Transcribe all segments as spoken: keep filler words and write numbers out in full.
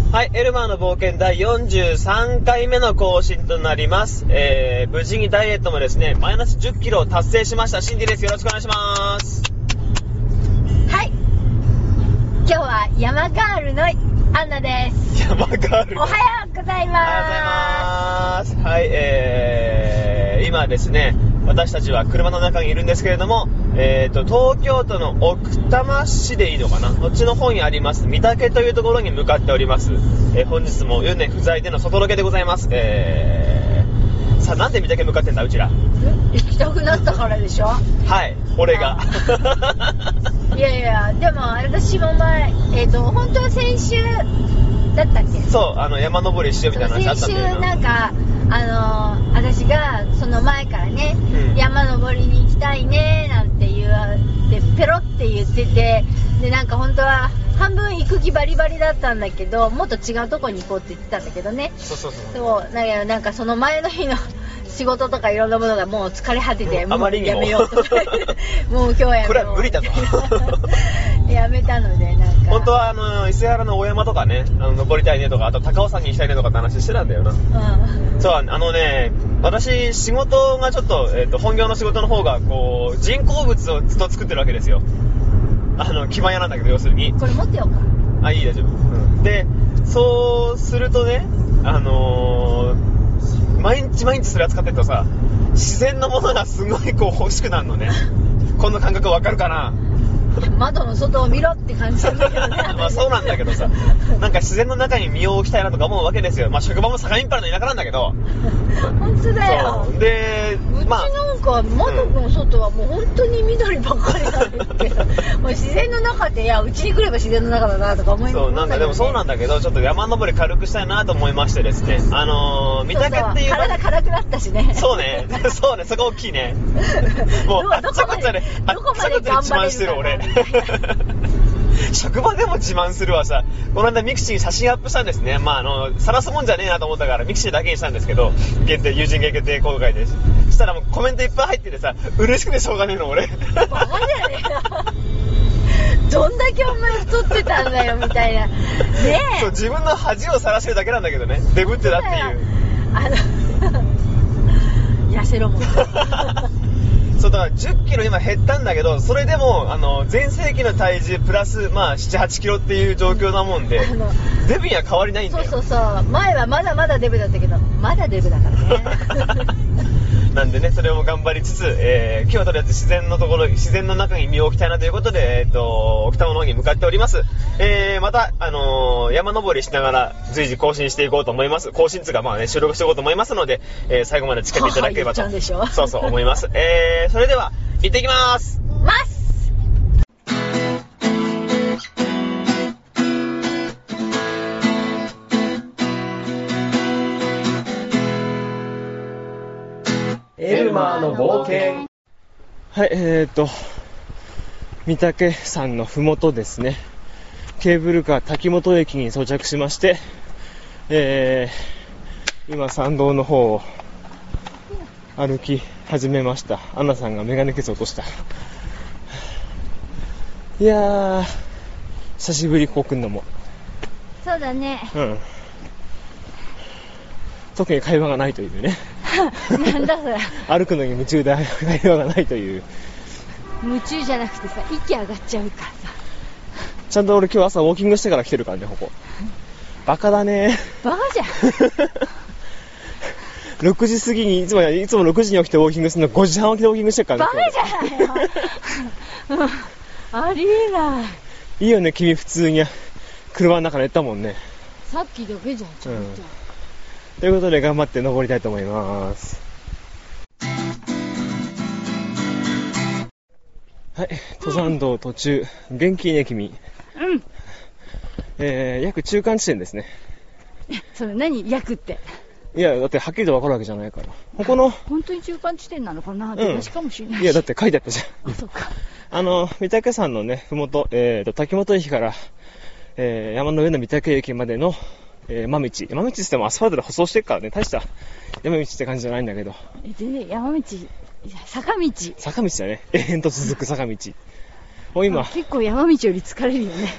はい、エルマーの冒険だいよんじゅうさんかいめの更新となります。えー、無事にダイエットもですね、マイナスじゅっキロを達成しました。シンディです。よろしくお願いします。 はい、今日は山ガールのアンナです。 山ガール。 おはようございます。 おはようございます。はい、えー、今ですね、私たちは車の中にいるんですけれども、えーと、東京都の奥多摩市でいいのかな、こっちの方にあります御嶽というところに向かっております。えー、本日も湯根不在での外ロケでございます。えー、さあなんで御嶽向かってんだうちら。 行きたくなったからでしょ。 はい、俺がいやいや、でも私も前、えーと、本当は先週だったっけ。 そう、あの山登りしようみたいな話あったんだよな。 先週なんかあのー、私がその前からね、うん、山登りに行きたいねなんて言ってペロって言ってて、でなんか本当は半分行く気バリバリだったんだけど、もっと違うとこに行こうって言ってたんだけどね。 そうそうそう。 そうだけどなんかその前の日の仕事とかいろんなものがもう疲れ果てて、もうやめようともう今日やめよう。 これは無理だとやめたので、なんか本当はあの伊勢原の大山とかね、あの登りたいねとか、あと高尾山に行きたいねとかって話してたんだよな。うん、そう、あのね、私仕事がちょっと、えーと、本業の仕事の方がこう人工物をずっと作ってるわけですよ。あの基盤屋なんだけど、要するにこれ持ってようか。 あ、いい、大丈夫、うん、でそうするとね、あのー、毎日毎日それ扱ってるとさ、自然のものがすごいこう欲しくなるのね。この感覚わかるかな。 窓の外を見ろって感じなんだけどねまあそうなんだけどさ、なんか自然の中に身を置きたいなとか思うわけですよ。まあ職場も相模原の田舎なんだけど本当だよ。 で、 うちなんか窓の外はもう本当に緑ばっかりなんですけど、うん、もう自然の中って、いやうちに来れば自然の中だなとか思います。 そうなんかでもそうなんだけど、ちょっと山登り軽くしたいなと思いましてですね、あのー、御嶽っていう体軽くなったしね。 そうねそうね、そこ大きいね。もうあっちゃこっちゃであっちゃこっちゃで自慢してる俺職場でも自慢するわさ。この間ミクシーに写真アップしたんですね。まああの晒すもんじゃねえなと思ったからミクシーだけにしたんですけど、限定友人限定公開でそしたらもうコメントいっぱい入っててさ、嬉しくてしょうがねえの俺。バカじゃねえどんだけお前太ってたんだよみたいなねえ。 そう、自分の恥を晒してるだけなんだけどね、デブってだっていうあの痩せろもんそうだからじゅっキロ今減ったんだけど、それでもあの全盛期の体重プラスまあななはちキロっていう状況なもんで、あのデブには変わりないんだよ。 そうそうそう、前はまだまだデブだったけどまだデブだからねなんでね、それを頑張りつつ、えー、今日はとりあえず自然のところ、自然の中に身を置きたいなということで、えー、と奥多摩の方に向かっております。えー、また、あのー、山登りしながら随時更新していこうと思います。更新つがまあね、収録していこうと思いますので、えー、最後まで付けていただければとそうそう思います。えー、それでは行ってきますますエルマーの冒険。はい、えーと御嶽山のふもとですね、ケーブルカー滝本駅に到着しまして、えー、今山道の方を歩き始めました。アンナさんがメガネケツ落とした。いやー、久しぶりここ来んのも。 そうだね。 うん。特に会話がないというねなんだそれ。 歩くのに夢中で会話がないという。 夢中じゃなくてさ、息上がっちゃうからさ。 ちゃんと俺今日朝ウォーキングしてから来てるからね、ここ。バカだね。 バカじゃんろくじ過ぎにいつもいつもろくじに起きてウォーキングするのごじはん起きてウォーキングしてるからね。バカじゃないよありえない。 いいよね、君普通に車の中で寝たもんね。 さっきだけじゃん、ちゃんと、うん、 ということで頑張って登りたいと思います。はい、登山道途中、元気ね君。 うん。 えー、約中間地点ですね。 それ何約って。 いやだってはっきりと分かるわけじゃないから。ここの本当に中間地点なのかな、出だしかもしれないし。 いやだって書いてあったじゃん。 あ、そうか。 あの御嶽山のねふもと、えーと滝本駅から、えー、山の上の御嶽駅までの、えー、山道山道って言ってもアスファルトで舗装してるからね、大した山道って感じじゃないんだけど。 え全然山道、坂道坂道だね、永遠と続く坂道を今結構山道より疲れるよね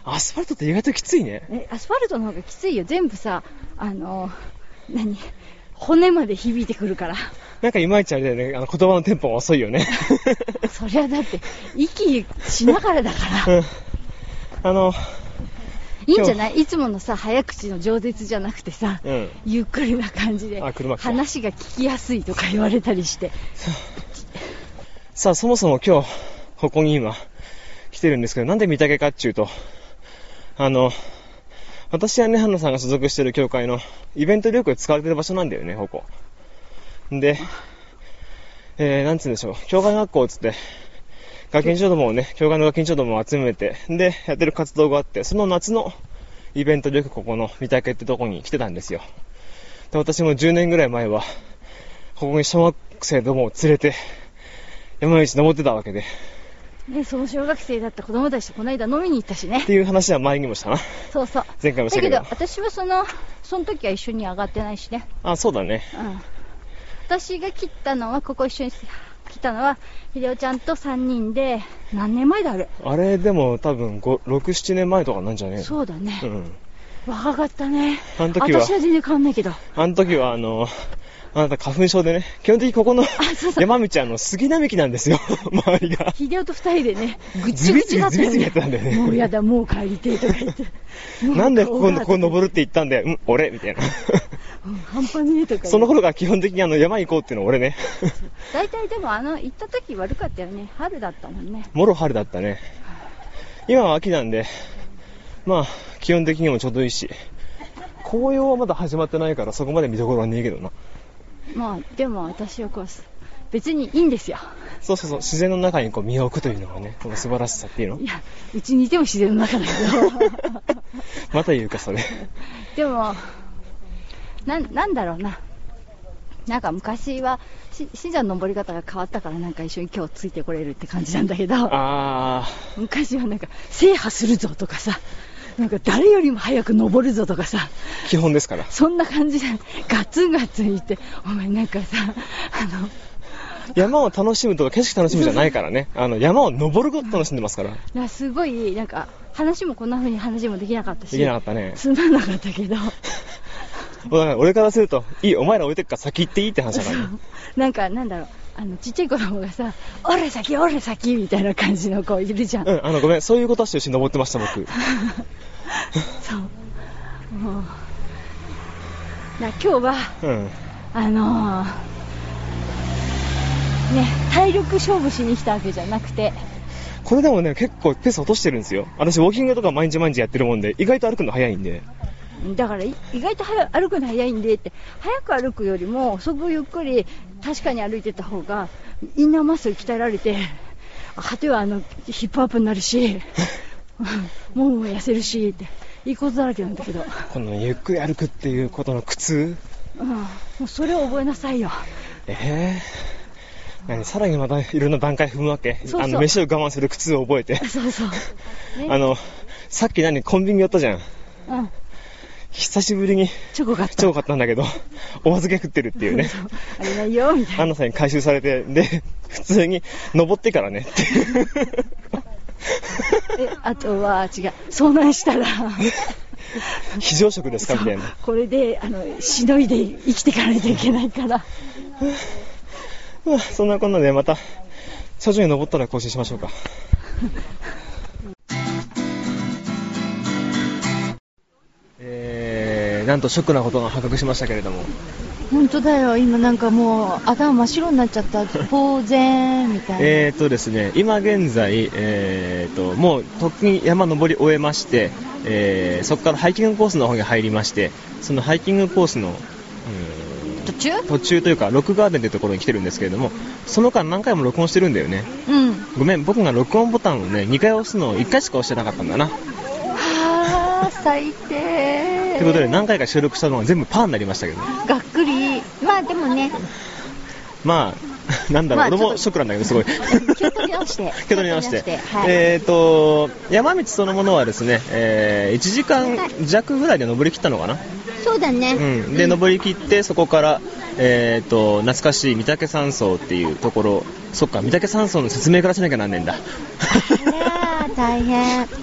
アスファルトって意外ときついね。 え、アスファルトの方がきついよ。全部さ、あの、何骨まで響いてくるから。 なんかいまいちあれだよね、あの言葉のテンポが遅いよね。 そりゃだって、息しながらだから。うん、 あの、 いいんじゃない？いつものさ、早口の饒舌じゃなくてさ、うん、ゆっくりな感じで、話が聞きやすいとか言われたりして。 さあ、そもそも今日、ここに今、来てるんですけど、なんで御嶽かっていうと、あの、私やね、ハンナさんが所属してる教会のイベントでよく使われてる場所なんだよね、ここ。で、えー、なんつうんでしょう、教会学校つって、ガキンチョどもをね、教会のガキンチョどもを集めて、で、やってる活動があって、その夏のイベントでよくここの御嶽ってとこに来てたんですよ。で、私もじゅうねんぐらい前は、ここに小学生どもを連れて、山道登ってたわけで。 ね、その小学生だった子供たちとこの間飲みに行ったしね。 っていう話は前にもしたな。 そうそう。 前回もしたけど。 だけど、私はその、その時は一緒に上がってないしね。 あ、そうだね。 うん。私が切ったのは、ここ一緒に来たのは、ひでおちゃんとさんにんで、何年前だあれ。 あれ、でも多分ご、ろく、ななねんまえとかなんじゃねえの？ そうだね。 うん。 若かったね。 あの時は。 私は全然変わんないけど。 あの時は、あの、あなた花粉症でね、基本的にここの山道あの杉並木なんですよ、周りが。 ひでおと二人でね、ぐちぐちだったよね。 ズビズビやったんだよね。 もうやだ、もう帰りてえとか言って。 なんでここ、ここ登るって言ったんだよ、うん、俺みたいな。 うん、半端ねえとか。 その頃から基本的にあの山行こうっていうのは俺ね。 大体でもあの、行った時悪かったよね。春だったもんね。 もろ春だったね。今は秋なんで、まあ、基本的にもちょうどいいし、紅葉はまだ始まってないからそこまで見どころはねえけどな。 まあ、でも私はこう、別にいいんですよ。 そうそうそう、自然の中にこう身を置くというのがね、この素晴らしさっていうの。 いや、うちにいても自然の中だけど。 また言うか、それ。 でも、な、なんだろうな。なんか昔は、し、信者の登り方が変わったからなんか一緒に今日ついてこれるって感じなんだけど。 あー。昔はなんか、制覇するぞとかさ。なんか誰よりも早く登るぞとかさ、 基本ですから。 そんな感じでガツンガツン言って、お前なんかさ、あの山を楽しむとか景色楽しむじゃないからね。あの山を登ること楽しんでますから。 だすごいなんか話もこんな風に話もできなかったし。 できなかったね。 つまんなかったけど。 だから俺からするといい、お前ら置いてくから先行っていいって話だからね。 なんかなんだろう。あのちっちゃい子供がさ、俺先俺先みたいな感じの子いるじゃん。 うん、あのごめん、そういうことしてるし登ってました僕。 そう。もうな今日は、うん、あのー、ね体力勝負しに来たわけじゃなくて。 これでもね結構ペース落としてるんですよ。私ウォーキングとか毎日毎日やってるもんで意外と歩くの早いんで。 だから意外と早歩くの早いんでって、早く歩くよりも遅くゆっくり確かに歩いてた方がインナーマッスル鍛えられて、果てはあのヒップアップになるしもう痩せるしっていいことだらけなんだけど、 このゆっくり歩くっていうことの苦痛、 うん、もうそれを覚えなさいよ。 えー、何さらにまたいろんな段階踏むわけ。そうそう、あの飯を我慢する苦痛を覚えて。 そうそう、ね、 あのさっき何コンビニ寄ったじゃん。 うん、 久しぶりにチョコ買った。 チョコ買ったんだけど、お預け食ってるっていうね。 そうあれないよみたいな。 アンナさんに回収されて、で普通に登ってからねっていう。 えあとは違う、遭難したら非常食ですかみたいな。 これであのしのいで生きていかないといけないから。 そんなこんなでまた頂上に登ったら更新しましょうか。えー、なんとショックなことが発覚しましたけれども。 本当だよ、今なんかもう頭真っ白になっちゃった。呆然みたいな。 えーとですね、今現在、えーともうとっくに山登り終えまして、えー、そこからハイキングコースの方に入りまして、そのハイキングコースの、 うん、途中途中というかロックガーデンというところに来てるんですけれども、その間何回も録音してるんだよね。 うん。 ごめん、僕が録音ボタンをねにかい押すのをいっかいしか押してなかったんだな。 はぁ、最低。 ということで何回か収録したのが全部パーになりましたけどね。 がっくり。まあでもね、 まあなんだろう、まあ、俺もショックなんだけどすごい。 気を取り直して気を取り直して、はい、えーと山道そのものはですね、えー、いちじかん弱ぐらいで登り切ったのかな。 そうだね、 うん、で、うん、登り切ってそこから、えーと懐かしい御嶽山荘っていうところ。そっか、御嶽山荘の説明からしなきゃなんねんだ。 あら大変。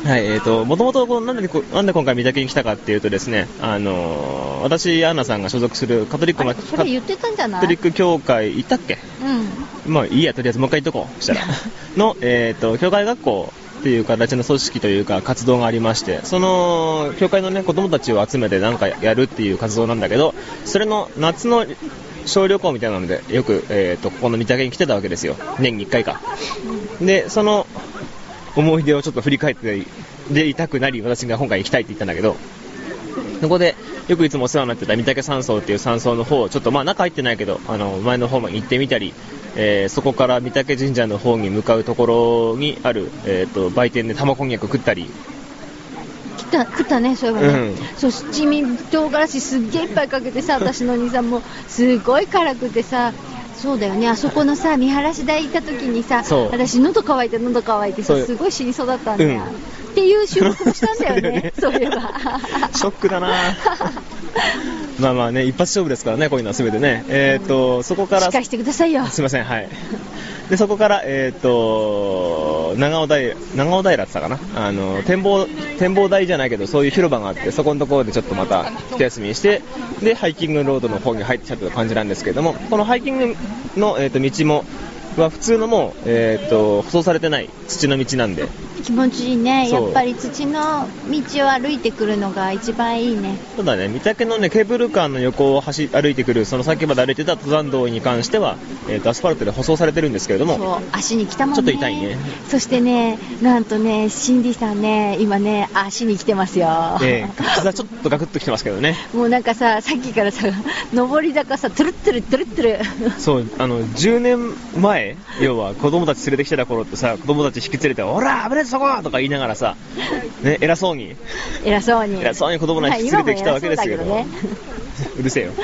はい、えーと、もともとなんで、なんで今回三宅に来たかっていうとですね、あのー、私、アンナさんが所属するカトリックマ、 それ言ってたんじゃない？ カトリック教会、言ったっけ？うん。まあいいや、とりあえずもう一回言っとこう、したら。の、えーと、教会学校っていう形の組織というか活動がありまして、その、教会のね、子供たちを集めてなんかやるっていう活動なんだけど、それの夏の小旅行みたいなので、よく、えーと、ここの三宅に来てたわけですよ。年にいっかいか。で、その、思い出をちょっと振り返ってでいたくなり、私が今回行きたいって言ったんだけど、そこでよくいつもお世話になってた三宅山荘っていう山荘の方、ちょっとまあ中入ってないけど、あの前の方まで行ってみたり、えー、そこから三宅神社の方に向かうところにある、えー、と売店で玉こんにゃく食ったり。 食った食ったね、そういえばね、うん、そう七味唐辛子すっげえいっぱいかけてさ、私のお兄さんもすごい辛くてさ、そうだよね、あそこのさ見晴らし台行った時にさ、私喉乾いて喉乾いてさ、すごい死にそうだったんだよ、うん、っていう収録もしたんだよね。そういえばショックだな。まあまあね、一発勝負ですからね、こういうのは全てね。えーと、そこからしっかりしてくださいよ。 すいません、はい。でそこからえーと長尾平長尾平って言ったかな、あの展望展望台じゃないけどそういう広場があって、そこのところでちょっとまた一休みして、でハイキングロードの方に入ってきたという感じなんですけれども、このハイキングの、えーと道もは普通のもう、えー、と舗装されてない土の道なんで気持ちいいね。やっぱり土の道を歩いてくるのが一番いいね。 そうだね、三宅のねケーブルカーの横を走歩いてくる、その先まで歩いてた登山道に関しては、えー、とアスファルトで舗装されてるんですけれども、 そう足に来たもんね。 ちょっと痛いね。 そしてね、なんとねシンディさんね今ね足に来てますよ。 えー、膝ちょっとガクッと来てますけどね。 もうなんかさ、さっきからさ上り坂さトゥルットゥルトゥルットゥル。 そう、あのじゅうねんまえ、要は子供たち連れてきてた頃ってさ、子供たち引き連れてオラ危ないそことか言いながらさ、ね、偉そうに偉そうに偉そうに子供たち連れてきたわけですけど、ね、うるせえよ。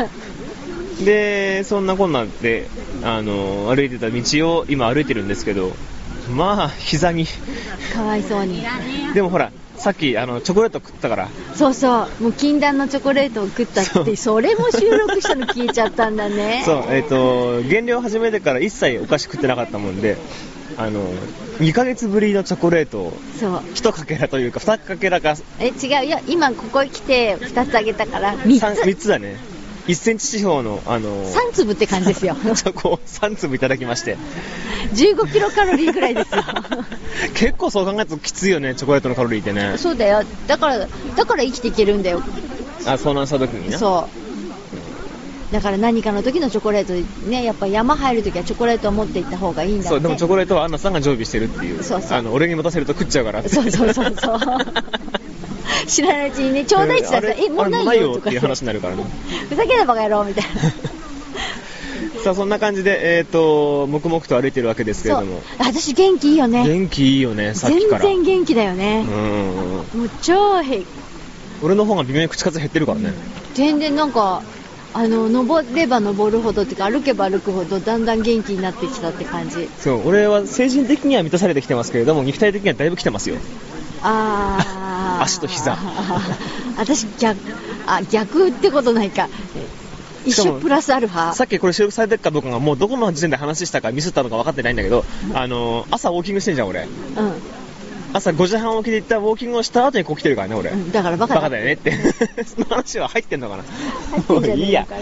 でそんなこんなんで、あの歩いてた道を今歩いてるんですけど、まあ膝にかわいそうに。 でもほらさっきあのチョコレート食ったから。 そうそう、もう禁断のチョコレートを食ったって、 そ, それも収録したの消えちゃったんだね。 そう、えっ、ー、と減量始めてから一切お菓子食ってなかったもんで、あのにかげつぶりのチョコレートをいちかけらというかにかけらか、 え違う、いや今ここ来てふたつあげたからみっつ。 みっつだね。いっセンチ四方の、あのー、 さんつぶって感じですよ。 チョコをさんつぶいただきましてじゅうごキロカロリーぐらいですよ。 結構そう考えるときついよね、チョコレートのカロリーってね。 そうだよ、だからだから生きていけるんだよ。 あ、遭難した時にね。 そうだから何かの時のチョコレートね、やっぱ山入る時はチョコレートを持っていった方がいいんだって。 そう、でもチョコレートはアンナさんが常備してるっていう。そうそう、あの俺に持たせると食っちゃうからって。 そうそうそうそう知らないうちにね、ちょうだいって言ったら、えー、もうないよとかっていう話になるからね。 ふざけなバカ野郎みたいな。 さあそんな感じで、えーと黙々と歩いてるわけですけれども、 私元気いいよね。 元気いいよね、さっきから。 全然元気だよね。うん、もう超平気。 俺の方が微妙に口数減ってるからね。 全然なんかあの登れば登るほどっていうか、歩けば歩くほどだんだん元気になってきたって感じ。 そう、俺は精神的には満たされてきてますけれども、肉体的にはだいぶ来てますよ。 あ足と膝。 私逆、あ逆ってことないか、一緒プラスアルファ。 さっきこれ収録されてるかどうかがもうどこの時点で話したかミスったのか分かってないんだけど、あの朝ウォーキングしてんじゃん俺。うん。朝ごじはん起きで行ったウォーキングをした後にこう来てるからね俺、うん、だからバカだバカだよねってその話は入ってんのかな。 入ってんじゃねえから。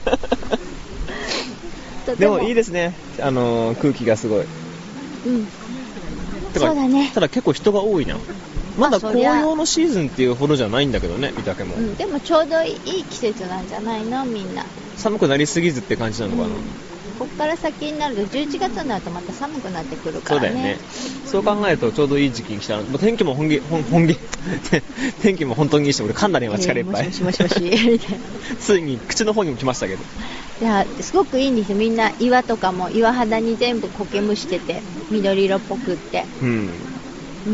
でもいいですね、あのー、空気がすごい。うん。 そうだね。 ただ結構人が多いな。まだ紅葉のシーズンっていうほどじゃないんだけどね、三宅も、うん、 でもちょうどいい季節なんじゃないのみんな。 寒くなりすぎずって感じなのかな、うん、 こっから先になるとじゅういちがつになるとまた寒くなってくるからね。 そうだよね。そう考えるとちょうどいい時期に来たの。天気も本気本本気天気も本当にいいし、俺噛んだね今力いっぱい、 えー、もしもしもしついに口の方にも来ましたけど、 いやすごくいいんですよ。みんな岩とかも岩肌に全部苔むしてて緑色っぽくって、うんうん、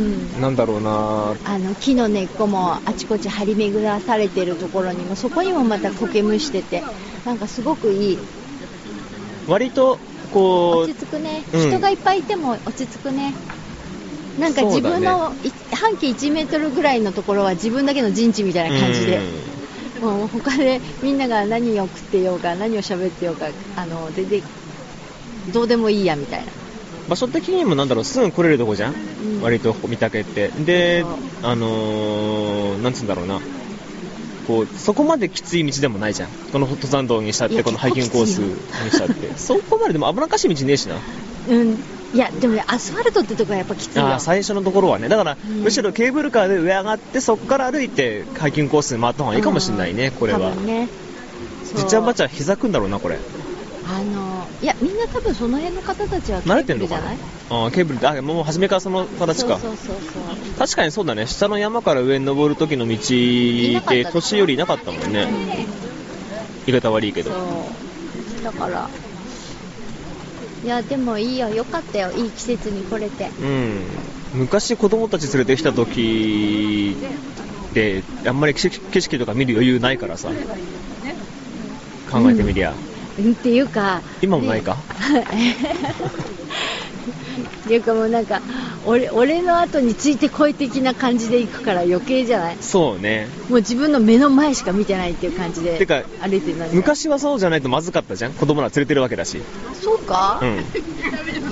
なんだろうな、 あの木の根っこもあちこち張り巡らされてるところにもそこにもまた苔むしてて、なんかすごくいい。 割とこう落ち着くね、うん、人がいっぱいいても落ち着くね。なんか自分の、ね、半径いちメートルぐらいのところは自分だけの陣地みたいな感じで、うん、もう他でみんなが何を食ってようか何を喋ってようかあの全然どうでもいいやみたいな。 場所的にもなんだろう、すぐ来れるとこじゃん、 うん、 割と御嶽ってで、あのー、なんつうんだろうな、こうそこまできつい道でもないじゃん、この登山道にしたって、このハイキングコースにしたってそこまででも危なっかしい道ねえしな。 うん、いやでもね、アスファルトってとこはやっぱきついよ。 あ、最初のところはね、だから、うん、むしろケーブルカーで上上がってそこから歩いてハイキングコースに回った方がいいかもしれないね、これは。 多分ね、 じっちゃんばっちゃん膝くんだろうな、これ。 あのいや、みんな多分その辺の方たちはケーブルじゃない？ ああ、ケーブルって、あ、もう初めからその形か。 そうそうそうそう。 確かにそうだね、下の山から上に登る時の道って年寄りいなかったもんね、うん、言い方悪いけど。 そうだから、いやでもいいよ、よかったよ、いい季節に来れて。 うん、昔子供たち連れてきた時ってあんまり景色とか見る余裕ないからさ、考えてみりゃ、 うん、っていうか今もないか、 ね、っていうかもうなんか 俺, 俺の後についてこい的な感じで行くから余計じゃない？ そうね、 もう自分の目の前しか見てないっていう感じでてか歩いてる。 昔はそうじゃないとまずかったじゃん、子供ら連れてるわけだし。 そうか、 うん、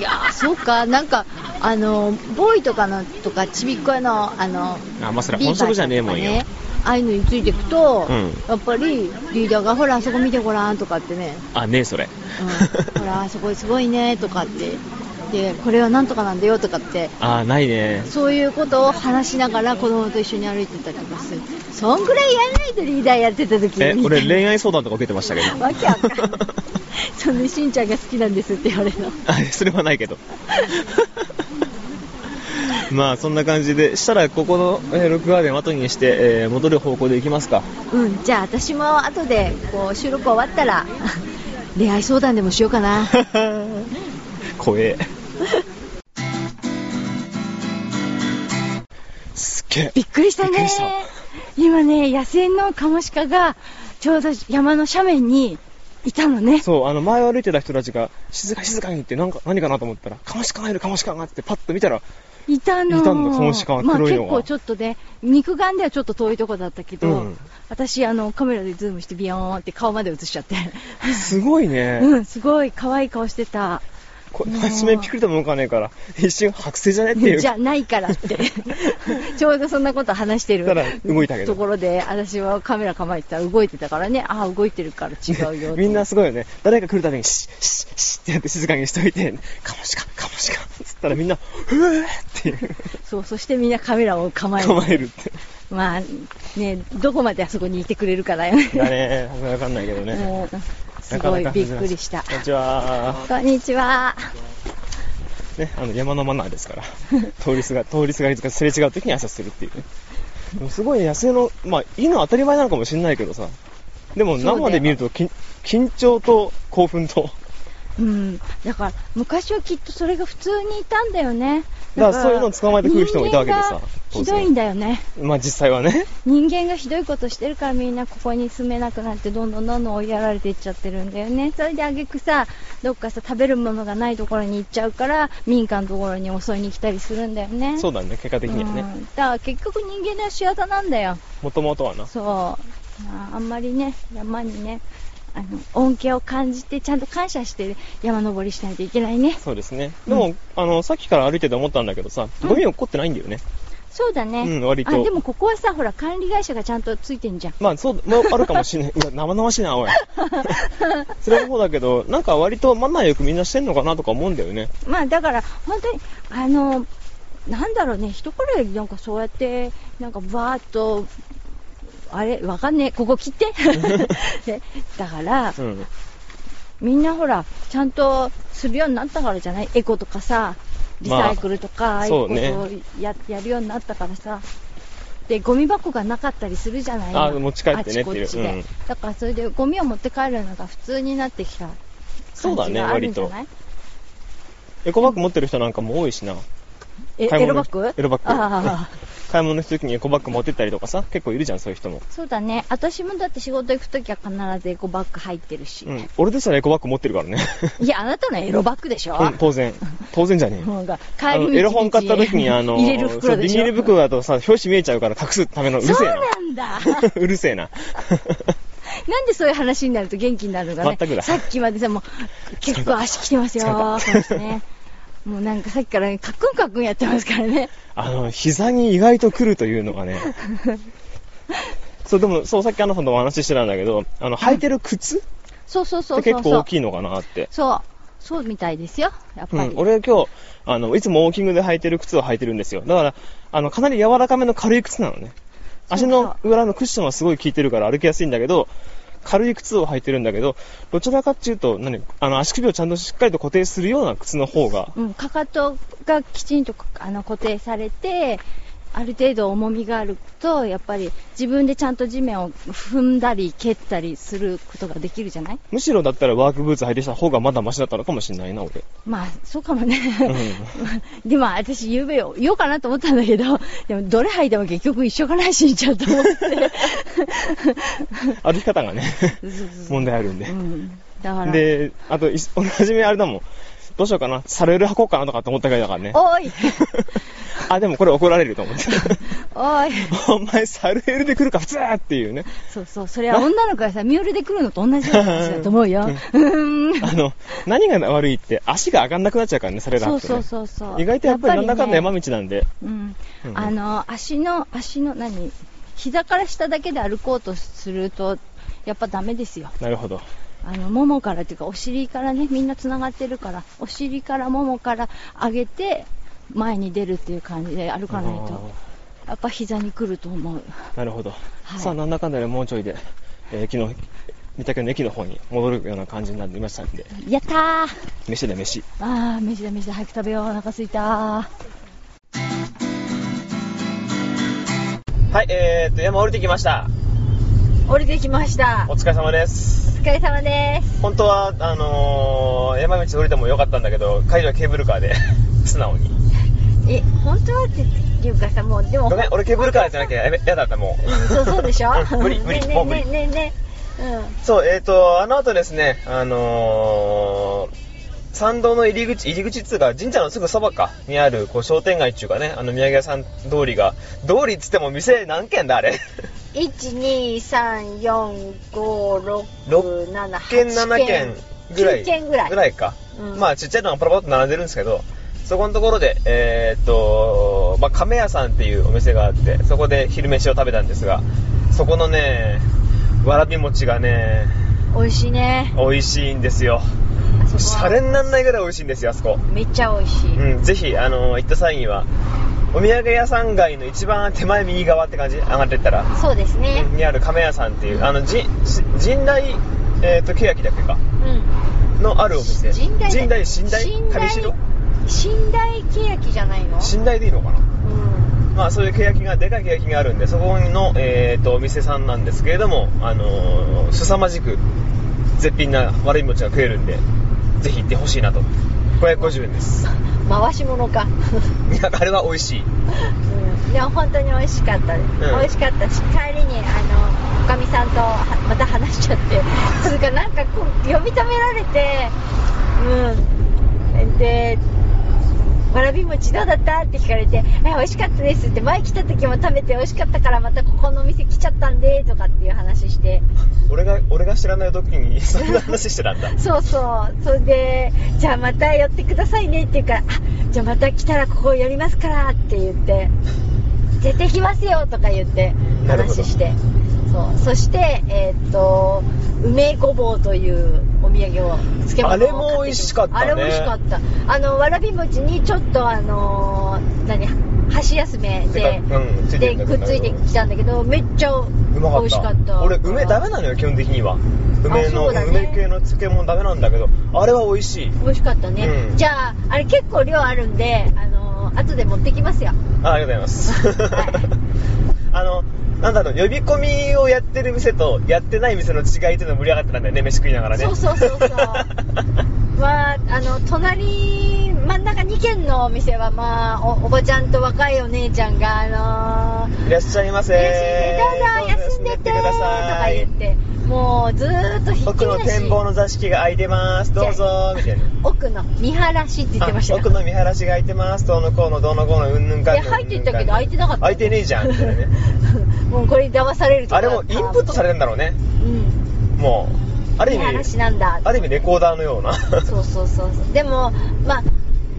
いやそうか、なんかあのボーイとかのとかちびっこ屋のあのあ、まあ、それ本職じゃねえもんよ、 ああいうのについていくと、 うん、 やっぱりリーダーがほらあそこ見てごらんとかってね、 あ、ねえそれ、 うん、ほらあそこすごいねとかって、でこれはなんとかなんだよとかって、 あ、ないね、 そういうことを話しながら子供と一緒に歩いてたりとかする。そんぐらいやらないとリーダーやってた時に、 え、俺恋愛相談とか受けてましたけどわけわかんないそんでしんちゃんが好きなんですって言われるのあ、それはないけどまあそんな感じでしたら、ここの、えー、ロックガーデンを後にして、えー、戻る方向で行きますか。 うん、じゃあ私も後でこう収録終わったら恋愛相談でもしようかな怖えすっげえびっくりしたね。今ね、野生のカモシカがちょうど山の斜面にいたのね。 そう、あの前を歩いてた人たちが静か静かにって、なんか何かなと思ったら、カモシカがいるカモシカがってパッと見たらいたの。 いたんだ、カモシカが黒いのが。 まあ結構ちょっとね、肉眼ではちょっと遠いとこだったけど、うん、私あのカメラでズームしてビヨーンって顔まで映しちゃってすごいね。 うん、すごい可愛い顔してた。 これ初めピクリとも向かねえから一瞬剥製じゃねっていうじゃないからってちょうどそんなこと話してる動いたけどところで、私はカメラ構えてたら動いてたからね、ああ動いてるから違うよみんなすごいよね、誰か来るたびにシッシッシッってやって静かにしといて、カモシカカモシカっつったらみんなふーっていうそう、そしてみんなカメラを構える構えるってまあね、どこまであそこにいてくれるかだよねだね、わかんないけどね、うんすごいびっくりした。 こんにちは。 こんにちは。 ね、あの山のマナーですから通りすが通りすがりとかすれ違う時に挨拶するっていうね。でもすごい野生の、まあいいのは当たり前なのかもしれないけどさ、でも生で見るとき緊張と興奮と。 うん、だから昔はきっとそれが普通にいたんだよね。 だからそういうのを捕まえてくる人もいたわけでさ。 ひどいんだよね。 まあ実際はね。 人間がひどいことしてるからみんなここに住めなくなってどんどんどんどん追いやられていっちゃってるんだよね。それであげくさ、どっかさ食べるものがないところに行っちゃうから民家のところに襲いに来たりするんだよね。 そうだね、結果的にはね。うん、 だから結局人間の仕業なんだよ。 もともとはな。 そう。まあ、あんまりね山にね。あの恩恵を感じてちゃんと感謝して山登りしないといけないね。 そうですね。でも、うん、あのさっきから歩いてて思ったんだけどさ、ゴミ落っこってないんだよね。うん、 そうだね。 うん、割と。 あ、でもここはさ、ほら管理会社がちゃんとついてんじゃん。 まあそう、まあ、あるかもしれない。うわ、生々しいなおい。それはそうだけど、なんか割とマナーよくみんなしてんのかなとか思うんだよね。 まあだから本当にあのなんだろうね、一頃よりなんかそうやってなんかバーッとあれわかんねえ、ここ切ってだから、うん、みんなほらちゃんとするようになったからじゃない。エコとかさリサイクルとか、まあ、ああいうことを や, やるようになったからさ。でゴミ箱がなかったりするじゃない。 あ持ち帰ってねっていう、 あちこちで、うん、だからそれでゴミを持って帰るのが普通になってきた感じがあるんじゃない。そうだね、割とエコバッグ持ってる人なんかも多いしな。 えエロバッグエロバッグあ買い物するときにエコバッグ持ってったりとかさ、結構いるじゃん、そういう人も。 そうだね。私もだって仕事行くときは必ずエコバッグ入ってるし。 うん。俺ですらエコバッグ持ってるからね。 いや、あなたのエロバッグでしょ。 うん、当然。当然じゃねえ。 もうが帰り道エロ本買ったときに、あの、 入れる袋でしょ。 ビニール袋だとさ、表紙見えちゃうから隠すためのうるせえな。 そうなんだ。 うるせえな。 なんでそういう話になると元気になるのかね。 全くだ。 さっきまでさ、もう結構足来てますよ、この人ね。 もうなんかさっきからね、カックンカックンやってますからね。 あの、膝に意外と来るというのがね。そう、でも、そう、さっきアナさんとお話ししてたんだけど、あの、履いてる靴、 そうそうそうそう。 結構大きいのかなって。 そう。そうみたいですよ。やっぱり。 うん、俺今日、あの、いつもウォーキングで履いてる靴を履いてるんですよ。だから、あの、かなり柔らかめの軽い靴なのね。足の裏のクッションはすごい効いてるから歩きやすいんだけど、軽い靴を履いてるんだけど、どちらかっていうと、何、あの、足首をちゃんとしっかりと固定するような靴の方が。 うん、かかとがきちんとあの固定されて、ある程度重みがあると、やっぱり自分でちゃんと地面を踏んだり蹴ったりすることができるじゃない？ むしろだったらワークブーツ履いてした方がまだマシだったのかもしれないな、俺。 まあ、そうかもね。うん、でも私、ゆうべ言おうかなと思ったんだけど、でもどれ履いても結局一緒かなしんちゃうと思って。 歩き方がね、問題あるんで。 うん、だから。で、 あと、同じめあれだもん。どうしようかな、サルエル履こうかなとかって思ったぐらいだからね。 おいあ、でもこれ怒られると思って。 おいお前サルエルで来るか普通っていうね。 そうそう、それは女の子がさ、ミュールで来るのと同じような話だと思うよ。うん、 あの、何が悪いって足が上がんなくなっちゃうからね、サルエル履くと、ね。 そうそうそうそう。 意外とやっぱりなんだかんだ山道なんで。 うん。うん、あの、足の、足の何、膝から下だけで歩こうとすると、やっぱダメですよ。 なるほど。 あの、ももからっていうか、お尻からね、みんな繋がってるから、お尻からももから上げて、前に出るっていう感じで歩かないと、やっぱ膝に来ると思う。 なるほど。 はい、 さあ、なんだかんだでもうちょいで、えー、昨日、三宅の駅の方に戻るような感じになっていましたんで。 やったー！ 飯だ飯。 あー、飯だ飯だ、早く食べよう、お腹すいたー。 はい、えーっと、山降りてきました。 降りてきました。 お疲れ様です。 お疲れ様です。 本当は、あのー、山道降りてもよかったんだけど、帰りはケーブルカーで、素直に。 え、本当はっていうかさ、もう、でも。 ごめん、俺ケーブルカーじゃなきゃやだった、もう。 そう、そうでしょ無理、無理、もう無理。 ねねねね。うん。 そう、えーと、あの後ですね、あのー、参道の入り口、入り口っつうか、神社のすぐそばか、にある、こう、商店街っていうかね、あの、土産屋さん通りが、通りっつっても店何軒だ、あれ。いち、に、さん、よん、ご、ろく、なな、はちけん、ななけんぐらい。 きゅうけんぐらい。 ぐらいか。 うん、 まあ、ちっちゃいのがパラパラっと並んでるんですけど、そこのところで、えーっと、まあ、亀屋さんっていうお店があって、そこで昼飯を食べたんですが、そこのね、わらび餅がね、 美味しいね。 美味しいんですよ。シャレになんないぐらい美味しいんですよ、あそこ。 めっちゃ美味しい。 うん、ぜひ、あの、行った際には、お土産屋さん街の一番手前右側って感じ、上がってったら。 そうですね。 にある亀屋さんっていう、あの、じ、神代、えーっと、欅だっけか。うん。のあるお店。 神代。 神代、神代神代神代欅じゃないの？ 神代でいいのかな。 うん。 まあそういう欅が、でかい欅があるんで、そこの、えーっと、お店さんなんですけれども、あのー、凄まじく絶品なわらび餅が食えるんで、ぜひ行ってほしいなと。ごひゃくごじゅうえんです。 回し物か。 いや、あれは美味しい。 うん。でも本当に美味しかったです。うん、美味しかったし、帰りに、あの、おかみさんとまた話しちゃって、つうかなんかこう、呼び止められて、うん。で、わらび餅どうだったって聞かれて、え、美味しかったですって、前来た時も食べて美味しかったからまたここのお店来ちゃったんで、とかっていう話して。 俺が、俺が知らない時にそんな話してたんだ。 そうそう。それで、じゃあまた寄ってくださいねって言うから、あ、じゃあまた来たらここ寄りますからって言って、絶対来ますよとか言って話して。そう。そして、えー、っと、梅ごぼうというお土産を、漬物を買って。 あれも美味しかったね。 あれ美味しかった。あの、わらび餅にちょっとあのー、何、箸休めで、うん、で、くっついてきたんだけど、めっちゃ美味しかった。 俺、梅ダメなのよ、基本的には。梅の、ね、梅系の漬物ダメなんだけど、あれは美味しい。 美味しかったね。うん、じゃあ、あれ結構量あるんで、あのー、後で持ってきますよ。 あ、ありがとうございます。はい、あの、なんだろう、呼び込みをやってる店とやってない店の違いっていうの盛り上がってたんだよね、飯食いながらね。 そうそうそうそう。まあ、あの、隣、真ん中に軒のお店は、まあ、お、おばちゃんと若いお姉ちゃんが、あのー、 いらっしゃいませ。 いらっしゃいませ。どうぞ、休んでて、とか言って、もう、ずーっとひっきりなし。 奥の展望の座敷が空いてます、どうぞ、みたいな。 奥の見晴らしって言ってましたよ。 奥の見晴らしが空いてます、どうのこうの、どうのこうの、うんぬんかんぬん。 で、入っていったけど空いてなかった。 空いてねえじゃん、みたいなね。 もうこれに騙されるとか。 あれもインプットされるんだろうね。 うん。 もう、ある意味、 話なんだ。 ある意味レコーダーのような。 そうそうそうそう。でも、まあ、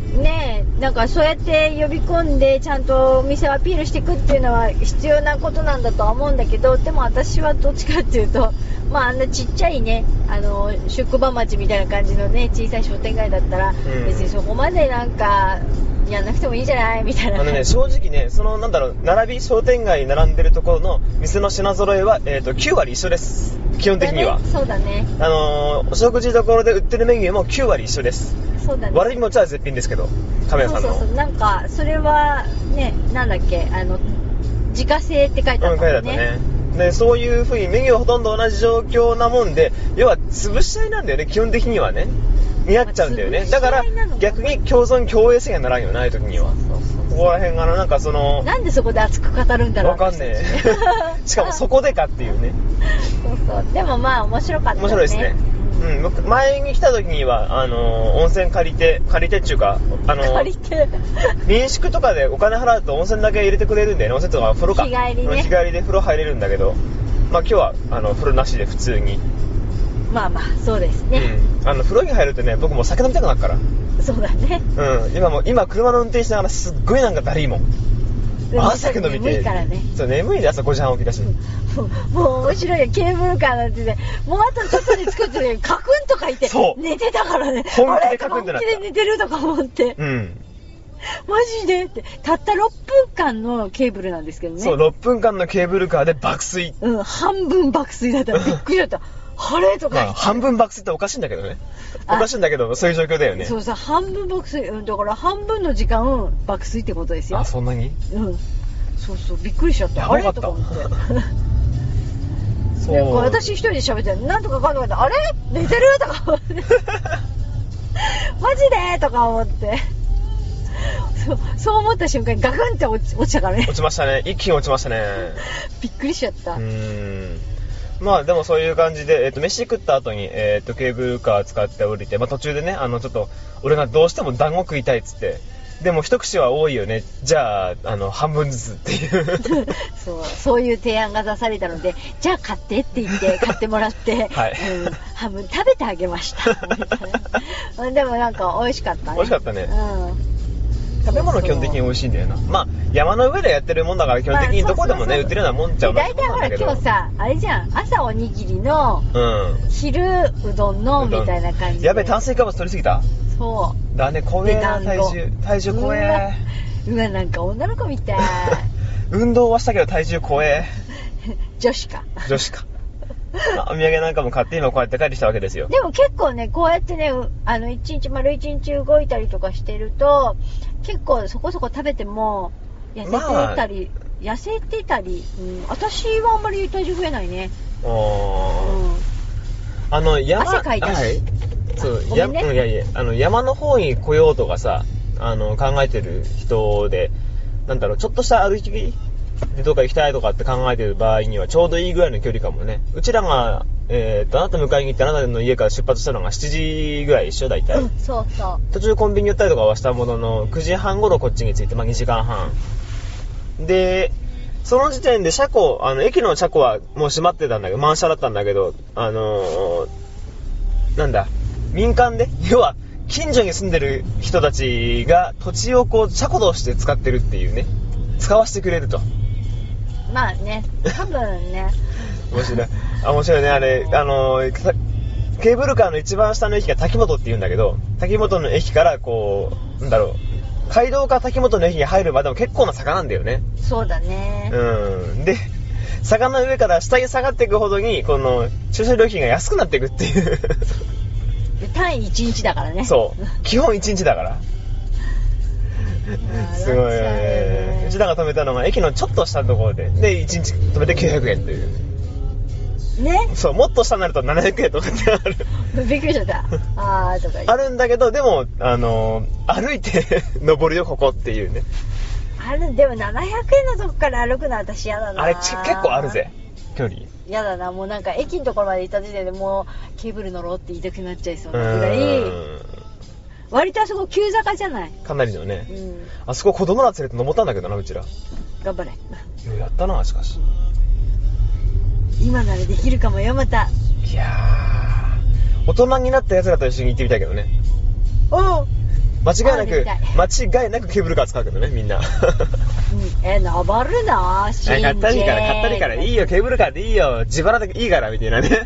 ねえ、なんかそうやって呼び込んでちゃんとお店をアピールしていくっていうのは必要なことなんだとは思うんだけど、でも私はどっちかっていうと、まああんなちっちゃいね、あの宿場町みたいな感じのね小さい商店街だったら、うん、別にそこまでなんかやんなくてもいいんじゃないみたいな。 あのね、正直ね、そのなんだろう、並び商店街に並んでるところの店の品揃えは、えーと、きゅう割一緒です。基本的には。 そうだね。 あのー、お食事どころで売ってるメニューもきゅう割一緒です。 そうだね。 わらび餅は絶品ですけど、亀屋さんの。 そうそうそう、なんかそれはね、なんだっけ、あの自家製って書いてあったもんね。 うん、書いてあったね。でそういう風にメニューはほとんど同じ状況なもんで、要は潰し合いなんだよね、基本的にはね。になっちゃうんだよね。だから逆に共存共栄性がならんよな、ああいう時には。ここら辺がなんかそのなんでそこで熱く語るんだろう。 わかんねえしかもそこでかっていうね。 そうそう、でもまあ面白かったね。 面白いですね。うん、僕前に来た時にはあのー、温泉借りて借りてっていうか、あのー、 借りて民宿とかでお金払うと温泉だけ入れてくれるんだよね。温泉とか風呂か日帰りね、 日帰りで風呂入れるんだけど、まあ今日はあの風呂なしで普通に。 まあまあそうですね、 うん、あの風呂に入るとね、僕もう酒飲みたくなるから。 そうだね。 うん、今も今車の運転しながらすっごいなんかだるいもん。朝飲みて眠いからね。 そう、眠いで朝ごじはん起きだし。 もう、もう面白いよ、ケーブルカーなんてね、もうあとちょっとで作ってね、カクンとか言って寝てたからね。 本気でカクンってなった。 本気で寝てるとか思って。 うん。 マジでって、たったろっぷんかんのケーブルなんですけどね。 そう、ろっぷんかんのケーブルカーで爆睡。 うん、半分爆睡だったらびっくりだった。あれとか、 まあ、半分爆睡っておかしいんだけどね。おかしいんだけど、そういう状況だよね。 そうさ、半分爆睡、うん、だから半分の時間爆睡ってことですよ。 あ、そんなに？ うん。そうそう、びっくりしちゃった。 やばかった。 あれとか思って。そう。で、私一人で喋ってる、なんとかかんとかって、あれ寝てるとか思って。マジでとか思って。そう、そう思った瞬間にガクンって落ち、落ちたからね。 落ちましたね。一気に落ちましたね。 びっくりしちゃった。 うーん。まあでもそういう感じで、えっと、飯食った後に、えっと、ケーブルカー使って降りて、まあ途中でね、あの、ちょっと、俺がどうしても団子食いたいっつって、でも一口は多いよね、じゃあ、あの、半分ずつっていうそう、そういう提案が出されたので、じゃあ買ってって言って買ってもらって、 はい、 うん、半分食べてあげましたでもなんか美味しかったね。 美味しかったね。 うん。 食べ物基本的に美味しいんだよな。まあ山の上でやってるもんだから基本的にどこでもね、売ってるようなもんちゃう大体ほら今日さ、あれじゃん、朝おにぎりの、うん、昼うどんのみたいな感じで。 やべえ、炭水化物取りすぎた。 そう。 だね、怖えな、体重。体重怖え。 うわ、なんか女の子みたい。 運動はしたけど体重怖え。 女子か。 女子か。お土産なんかも買って今こうやって帰ってきたわけですよ。 でも結構ね、こうやってね、あの一日丸一日動いたりとかしてると結構そこそこ食べても痩せてたり、まあ、痩せてたり、うん、私はあんまり体重増えないね。 あ、うん、あの山汗かいたし、はい、 そうや、ね、いやいや、あの山の方に来ようとかさ、あの考えてる人で、なんだろう、ちょっとした歩きでどっか行きたいとかって考えてる場合にはちょうどいいぐらいの距離かもね。うちらが、えー、とあなた迎えに行ってあなたの家から出発したのがしちじぐらい一緒大体、うん、 そうそう。 途中コンビニ寄ったりとかはしたもののくじはん頃こっちに着いて、まあ、にじかんはんで、その時点で車庫、あの駅の車庫はもう閉まってたんだけど、満車だったんだけど、あのー、なんだ民間で、要は近所に住んでる人たちが土地をこう車庫として使ってるっていうね、使わせてくれると。 まあね、多分ね面白い。あ、面白いね、あれ、あのー、ケーブルカーの一番下の駅が滝本って言うんだけど、滝本の駅からこう、なんだろう、街道から滝本の駅に入るまでも結構な坂なんだよね。 そうだね。 うん。で、坂の上から下に下がっていくほどに、この駐車料金が安くなっていくっていう。 単位いちにちだからね。 そう。基本いちにちだから。すごいよね。うちらが止めたのが駅のちょっと下のところで、でいちにち止めてきゅうひゃくえんというね。 そう、もっと下になるとななひゃくえんとかってある。 びっくりしちゃった。あーとか言ってあるんだけど、でもあのー、歩いて登るよここっていうね。 ある。でもななひゃくえんのとこから歩くのは私嫌だな。 あれ結構あるぜ、距離。 嫌だな。もうなんか駅のところまで行った時点でもうケーブル乗ろうって言いたくなっちゃいそうなぐらい。割とあそこ急坂じゃない。 かなりのね、 うん、 あそこ子供ら連れて登ったんだけどな、うちら。 頑張れ。 やったな、しかし今ならできるかもよ、また。 いやー、大人になった奴らと一緒に行ってみたいけどね。 おう、 間違いなくあ間違いなくケーブルカー使うけどねみんな、うん、 え登るの信じ買ったりから買ったりからいいよケーブルカーでいいよ自腹でいいからみたいなね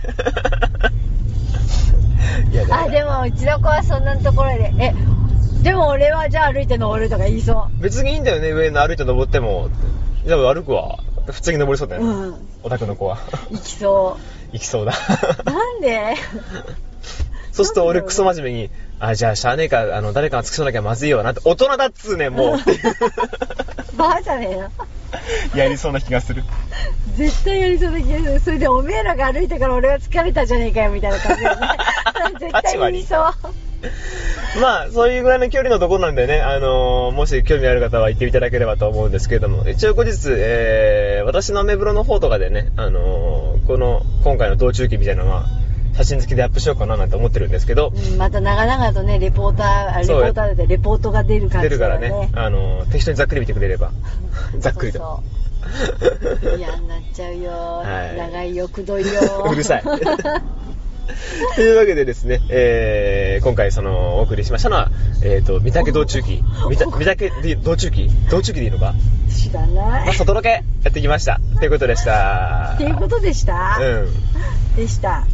いやあでもうちの子はそんなところでえでも俺はじゃあ歩いて登るとか言いそう。 別にいいんだよね上の歩いて登っても。じゃあ歩くわ普通に登りそうだよね、うん、お宅の子は行きそう行きそうだなんでそうすると俺クソ真面目にあじゃあしゃあねえかあの誰かが付き添わなきゃまずいよなって大人だっつうねもうバカじゃねえよやりそうな気がする絶対やりそうな気がする。それでおめえらが歩いたから俺は疲れたじゃねえかよみたいな感じで、ね、絶対言いそうまあそういうぐらいの距離のところなんでね、あのー、もし興味ある方は行っていただければと思うんですけれども、一応後日、えー、私のアメブロの方とかでね、あのー、この今回の道中記みたいなのは写真付きでアップしようかななんて思ってるんですけど、 うん、また長々とねレポーターレポーターでレポートが出る感じ、ね、 出るからね、あのー、適当にざっくり見てくれればざっくりとそうそう嫌になっちゃうよ、はい、長いよくどいようるさいというわけでですね、えー、今回そのお送りしましたのは、えーと、御嶽道中記御嶽道中記道中記でいいのか知らない、 まあ、外ロケやってきましたということでしたということでしたうんでした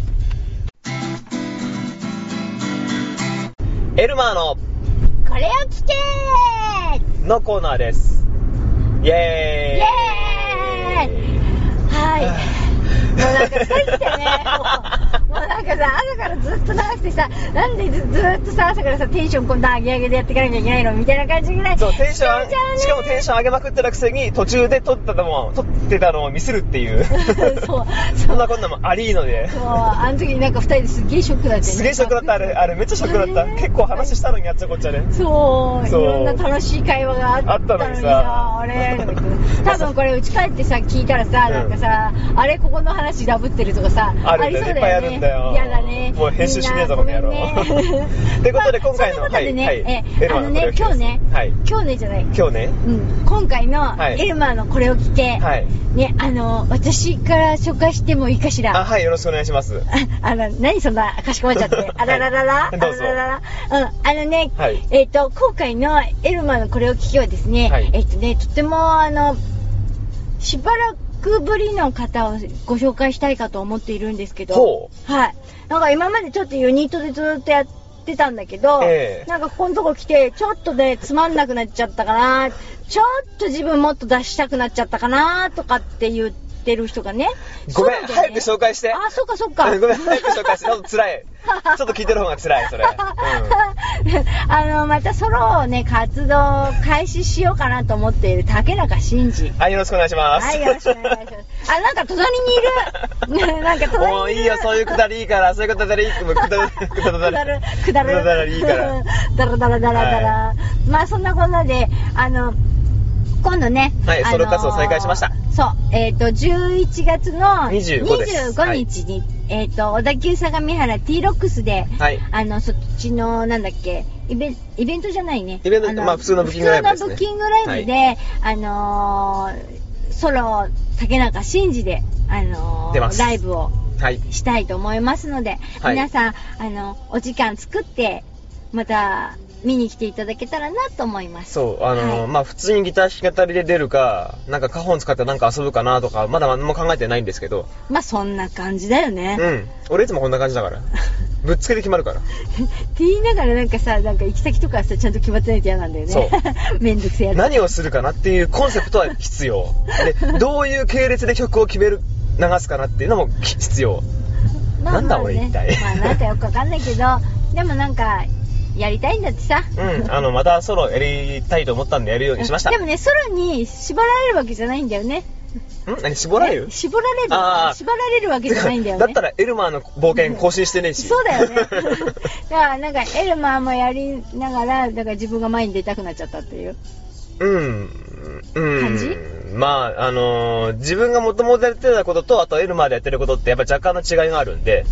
エルマーのこれを聞けのコーナーです。イエーイイエーイはいもうなんかさっきてねもう、もうなんかさ朝からずっと長くてさなんで ず, ずっとさ朝からさテンションこんな上げ上げでやっていかなきゃいけないのみたいな感じぐらいそうテンションしかもテンション上げまくってたくせに途中で撮ったのも撮ってたのをミスるっていうそうそんなこんなもありーのでそうあの時なんかふたりですげえショックだって、ね、 すげえショックだったあれあれめっちゃショックだった、ね、結構話したのにやっちゃこっちゃねそうそういろんな楽しい会話があったのにさ、あったのにさあれ多分これ家帰ってさ聞いたらさ、うん、なんかさあれここの話ダブってるとかさあ, ありそうだよねいっぱいあるんだよ嫌だねもう編集しねえぞこの野郎ということで今回の、まあ、 そういうことでね、 はいはい、 えあのね今日ね、はい、今日ねじゃない今日ね、 うん、今回のエルマーのこれを聞け、はい、ねあの私から紹介してもいいかしらあはいよろしくお願いしますああの何そんなかしこまっちゃってあらららら、はい、 どうぞあらららうんあのね、はい、えっ、ー、と今回のエルマーのこれを聞けはですね、はい、えっ、ー、とねとてもあのしばらくぶりの方をご紹介したいかと思っているんですけど、はい。なんか今までちょっとユニットでずっとやってたんだけど、えー、なんかここのとこ来てちょっとねつまんなくなっちゃったかな、ちょっと自分もっと出したくなっちゃったかなとかって言ってる人がね。 ごめん、ね、早く紹介して。 あ、そっかそっか。 ごめん、早く紹介して。ちょっと辛い。ちょっと聞いてる方が辛い、それ。うん、 あの、またソロをね、活動開始しようかなと思っている竹中真二。 はい、よろしくお願いします。 はい、よろしくお願いします。あ、なんか隣にいる。なんか隣にいる。 もういいよ、そういうくだりいいから、そういうくだりいいから、くだる、くだる、くだる、 くだる、 くだるいいから。 だらだらだらだら。まあそんなこんなで、あの、今度ね、 はい、ソロ活動再開しました。 そう、えっ、ー、と、じゅういちがつのにじゅうごです。 にじゅうごにちに、はい、えっ、ー、と、小田急相模原 T ロックスで、はい、あの、そっちの、なんだっけ、イベ、イベントじゃないね。 イベント、まあ普通のブッキングライブですね。 普通のブッキングライブで、はい、あのー、ソロ、竹中真二で、あのー、ライブをしたいと思いますので、はい、皆さん、あの、お時間作って、また、見に来ていただけたらなと思います。 そう、あのーはい、まあ普通にギター弾き語りで出るか、なんかカホン使ってなんか遊ぶかなとか、まだ何も考えてないんですけど。 まあそんな感じだよね。 うん。俺いつもこんな感じだから。ぶっつけて決まるから。 って言いながらなんかさ、なんか行き先とかさ、ちゃんと決まってないと嫌なんだよね。 そう。 めんどくせえやつ。 何をするかなっていうコンセプトは必要。で、どういう系列で曲を決める、流すかなっていうのも必要。まあまあね、なんだ俺一体。 まあなんかよくわかんないけど、でもなんか、やりたいんだってさ。 うん、あの、またソロやりたいと思ったんでやるようにしました。 でもね、ソロに縛られるわけじゃないんだよね。 ん何絞られる絞られるあ縛られるわけじゃないんだよね。 だったらエルマーの冒険更新してねえし。 そうだよね。だからなんかエルマーもやりながら、だから自分が前に出たくなっちゃったっていう。 うん。うん。 感じ？ まあ、あのー、自分がもともとやってたことと、あとエルマーでやってることってやっぱ若干の違いがあるんで、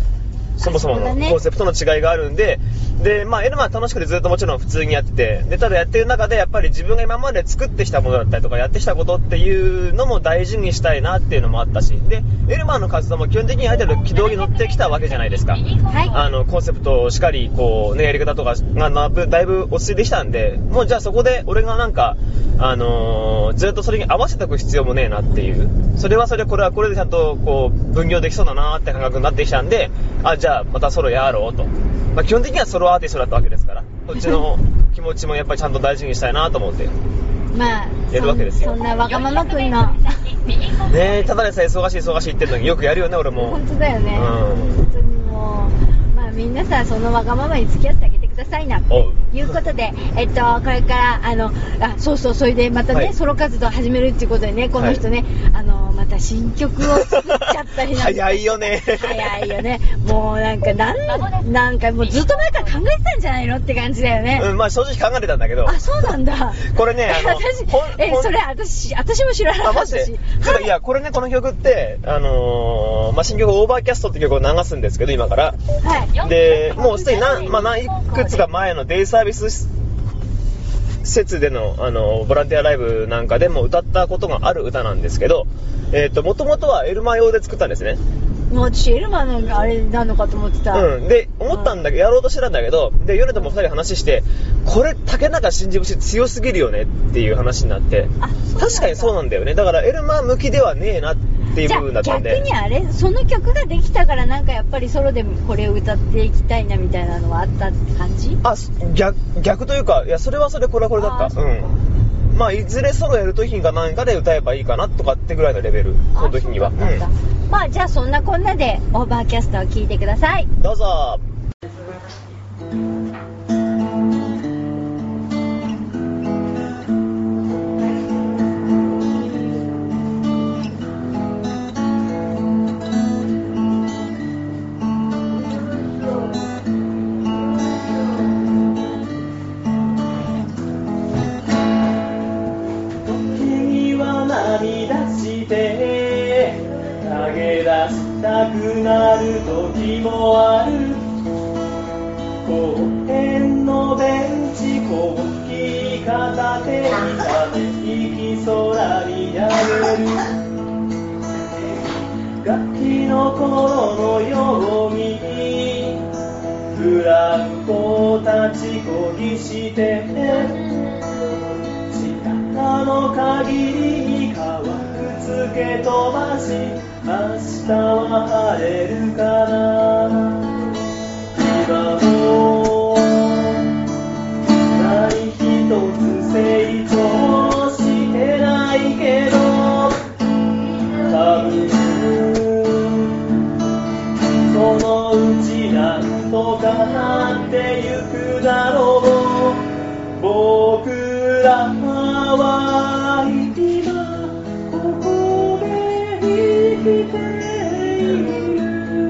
そもそものコンセプトの違いがあるんで、で、まあ、エルマは楽しくてずっともちろん普通にやってて、で、ただやってる中でやっぱり自分が今まで作ってきたものだったりとかやってきたことっていうのも大事にしたいなっていうのもあったし、で、エルマの活動も基本的にある程度軌道に乗ってきたわけじゃないですか。はい。あの、コンセプトをしっかり、こう、ね、やり方とかがだいぶ落ち着いてきたんで、もうじゃあそこで俺がなんか、あのー、ずっとそれに合わせておく必要もねえなっていう、それはそれ、これはこれでちゃんとこう、分業できそうだなって感覚になってきたんで、あ、じゃあまたソロやろうと。まあ、基本的にはソロアーティストだったわけですから、こっちの気持ちもやっぱりちゃんと大事にしたいなと思ってまあやるわけですよ。 そ, そんなわがままくんのねえ、ただでさえ忙しい忙しい言ってるのによくやるよね俺も。 本当だよね、 うん、 本当にもう、まあ、みんなさそのわがままに付き合ってあげてくださいなということで、えっとこれからあのあそうそうそれでまたね、はい、ソロ活動始めるっていうことでねこの人ね、はい、あのまた新曲を作っちゃったりなんか早いよね早いよね。もうなんかなんなんかもうずっと前から考えてたんじゃないのって感じだよね。 うん、まあ正直考えてたんだけど。 あ、そうなんだ。 これね、あの私えそれ私私も知らなかったし。 はい、いやこれねこの曲ってあのー、まあ新曲オーバーキャストって曲を流すんですけど今から。はい。でもうすでに何まあ何いくつか前のデイサービス施設でのあのボランティアライブなんかでも歌ったことがある歌なんですけど、えっと元々はエルマ用で作ったんですね。 もう私エルマのあれなのかと思ってた。 うんで思ったんだけどやろうとしてたんだけど、でヨネともふたり話してこれ竹中真二節強すぎるよねっていう話になって、確かにそうなんだよね。だからエルマ向きではねえなっていう部分だったんで。 じゃあ逆にあれその曲ができたからなんかやっぱりソロでこれを歌っていきたいなみたいなのはあったって感じ？ あ 逆, 逆というかいやそれはそれこれはこれだった。うんまあいずれソロやるときが何かで歌えばいいかなとかってぐらいのレベル、その時には。うん、 まあじゃあそんなこんなでオーバーキャストを聞いてください。 どうぞ。投げ出したくなる時もある。公園のベンチコーヒー片手にため息空見上げる。ガキの頃のようにブランコを立ちこぎして力の限りに乾くつけ飛ばし明日は晴れるかな。今も何一つ成長してないけど多分そのうちなんとかなってゆくだろう。僕らは今ここで生きている。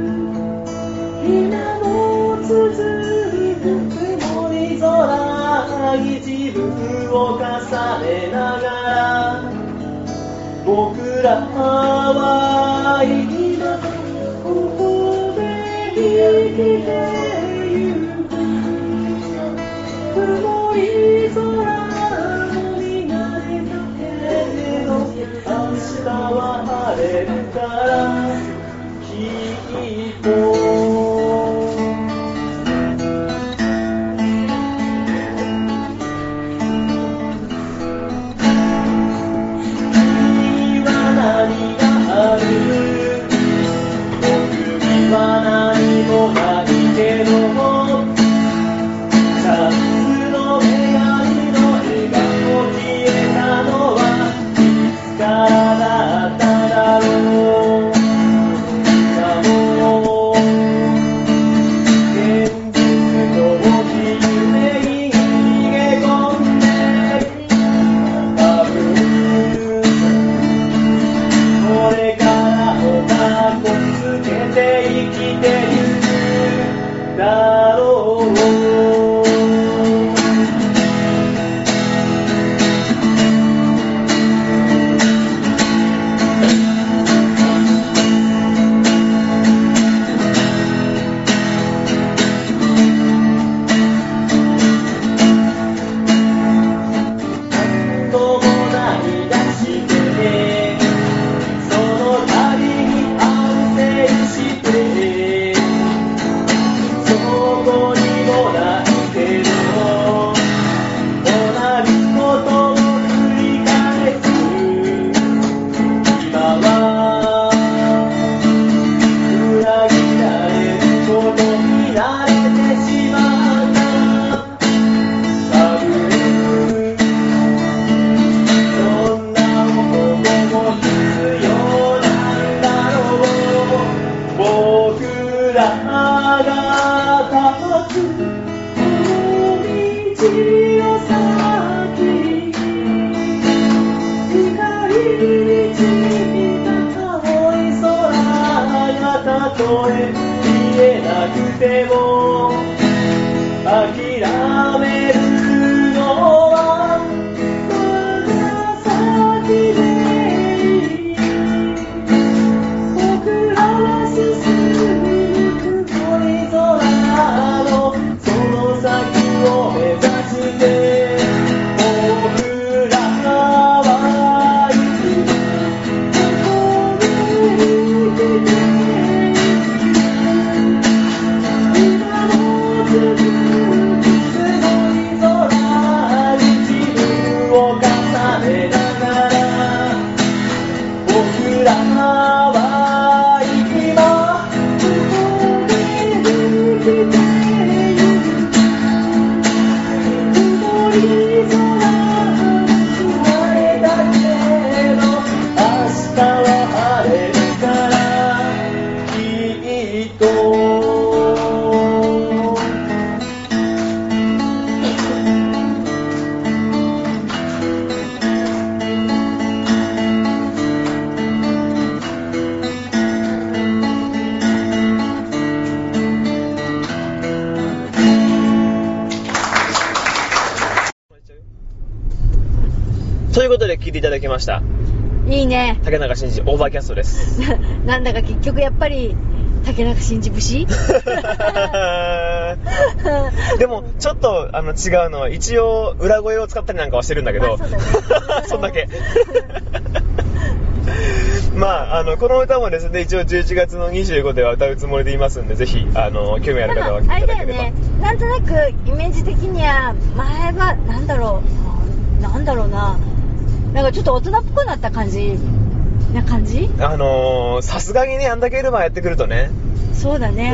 今も続く曇り空に自分を重ねながら僕らは今ここで生きている。曇り空明日は晴れるからきっと。君は何がある？僕には何もないけどチャンスの女神の笑顔消えたのはからだっただろう。 とえ言えなくても諦めるのはまだ先でいい。僕らは進む黒い空のその先を目指して僕らは生きてここに生きて今も続く黒い空に自分を重ねながら僕らは今ここで生きている。曇り空晴れだけど明日は晴れるからきっと。ということで聞いていただきました。 いいね。 竹中真二オーバーキャストです。 なんだか結局やっぱり竹中真二節でもちょっとあの違うのは一応裏声を使ったりなんかはしてるんだけど、 まあそうだねそんだけまあ、あのこの歌もですね一応じゅういちがつのにじゅうごでは歌うつもりでいますんで、ぜひあの興味ある方は聞いていただければ。 あれだよね、なんとなくイメージ的には前はなんだろうなんだろうななんかちょっと大人っぽくなった感じな感じ。 あのー、さすがにねあんだけエルマーやってくるとね。 そうだね、 うん、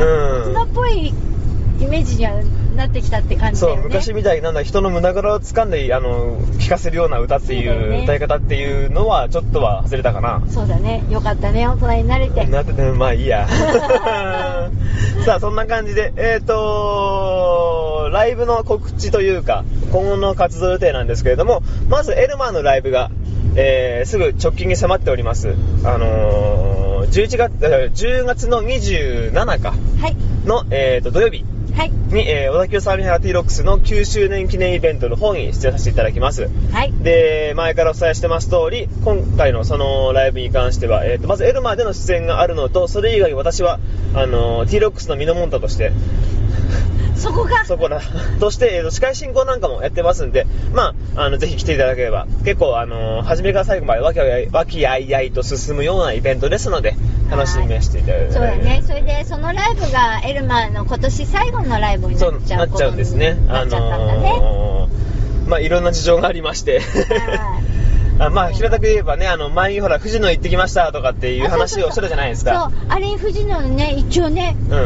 大人っぽいイメージにはなってきたって感じだよね。 そう昔みたいになんだ人の胸ぐらを掴んであの聴かせるような歌っていう、ね、歌い方っていうのはちょっとは外れたかな。 そうだね、よかったね大人になれて。 なっててまあいいやさあそんな感じでえっ、ー、とライブの告知というか今後の活動予定なんですけれども、まずエルマーのライブが、えー、すぐ直近に迫っております。あのー、じゅういちがつじゅうがつのにじゅうしちにちかの、はいえー、と土曜日はいに、えー、小田急相模原 T ロックスのきゅうしゅうねん記念イベントの方に出演させていただきます。 はい。 で、前からお伝えしてます通り、今回のそのライブに関しては、えーと、まずエルマーでの出演があるのと、それ以外に私は、あのー、T ロックスのミノモンタとして、 そこがそこだとして、えーと、司会進行なんかもやってますんで、まあ、あのぜひ来ていただければ結構、あのー、初めから最後まで和気あいあい和気あいあいと進むようなイベントですので楽しみにしていただければ。 そうだね。それでそのライブがエルマーの今年最後のライブになっちゃうそうなっちゃうんですね。 なっちゃったんだね。 あのー、まあいろんな事情がありましてあまあ平たく言えばね、あの前にほら藤野行ってきましたとかっていう話をしてたじゃないですか。 そうあれ藤野のね一応ね、 うん、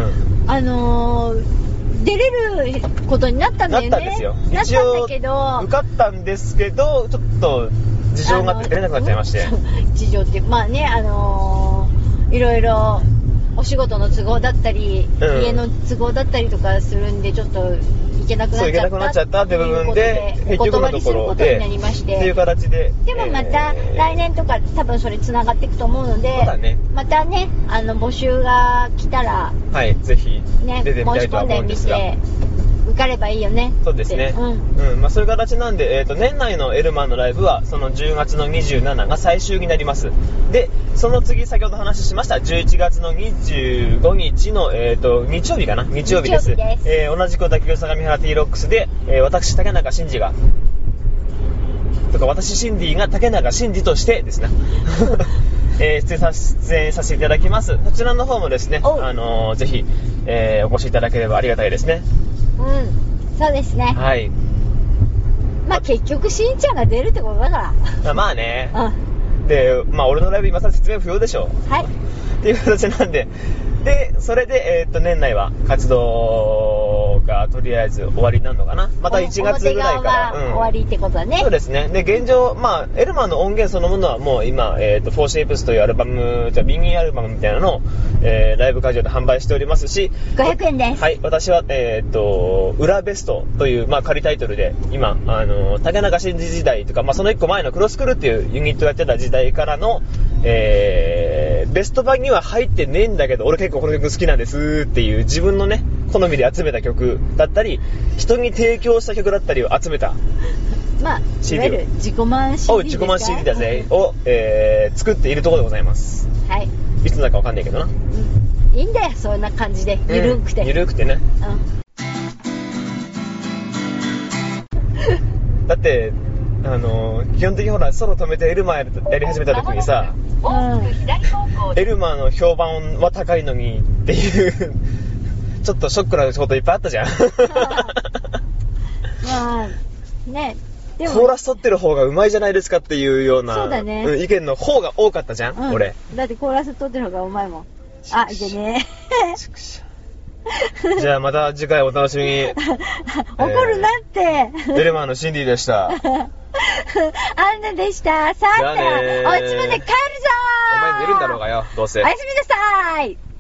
あのー出れることになったんだよね。 なったんですよ。 なったんだけど受かったんですけどちょっと事情があって出れなくなっちゃいまして。 事情ってまあねあのー、いろいろお仕事の都合だったり、うん、家の都合だったりとかするんでちょっと行けなくなっちゃった。そう行けなくなっちゃったって部分で結局のところでっていう形で。 でもまた来年とか多分それつながっていくと思うので、 そうだね、 またねあの募集が来たらはいぜひね出てみたいとは思うんですが。 受かればいいよね。 そうですね。うん、うん、まあそういう形なんで、えっと年内のエルマンのライブはそのじゅうがつのにじゅうしちにちが最終になります。で、その次先ほど話しましたじゅういちがつのにじゅうごにちのえっと日曜日かな日曜日です。 日曜日です。 えー、同じく小田急相模原 T ロックスで、えー、私竹中真二がとか私シンディが竹中真二としてですね。えー、出演さ出演させていただきます。そちらの方もですね、あのー、ぜひ、えー、お越しいただければありがたいですね。 うん、そうですね。 はい。 まあ結局しんちゃんが出るってことだから。 まあね。 うん。 で、まあ俺のライブ今さ説明不要でしょ。 はい。 っていう形なんで、でそれでえー、っと年内は活動がとりあえず終わりになるのかな。またいちがつぐらいから、 うん、終わりってことだね。 そうですね。で現状まあエルマンの音源そのものはもう今えー、っとフォーシェイプスというアルバムじゃミニアルバムみたいなのを、えー、ライブ会場で販売しておりますし、 ごひゃくえんです。 はい。私はえー、っと裏ベストというまあ仮タイトルで今あの竹中真二時代とかまあそのいっこまえのクロスクルっていうユニットをやってた時代からの、えー、 ベスト版には入ってねえんだけど俺結構この曲好きなんですっていう自分のね好みで集めた曲だったり人に提供した曲だったりを集めたまあ、いわゆる自己満 シーディー ですか。 自己満 シーディー だぜを、えー、作っているところでございます。 はい。 いつだかわかんないけどな。 うん。いいんだよ、そんな感じで。ゆるくて。 うん、ゆるくてね。うん。だって、あのー、基本的にほら、ソロ止めてエルマーやり始めた時にさ、 うん、 エルマーの評判は高いのにっていう、ちょっとショックなこといっぱいあったじゃん。 まあ、ね。 でもコーラス取ってる方がうまいじゃないですかっていうようなそうだね、 うん、意見の方が多かったじゃん、うん、俺だってコーラス取ってる方がうまいもん。あ、でねじゃあまた次回お楽しみに。 怒るなって、えー、エルマーのシンディでした。 アンナでした。さあ、お家まで帰るぞー。 お前寝るんだろうがよ、どうせ。 おやすみなさーい。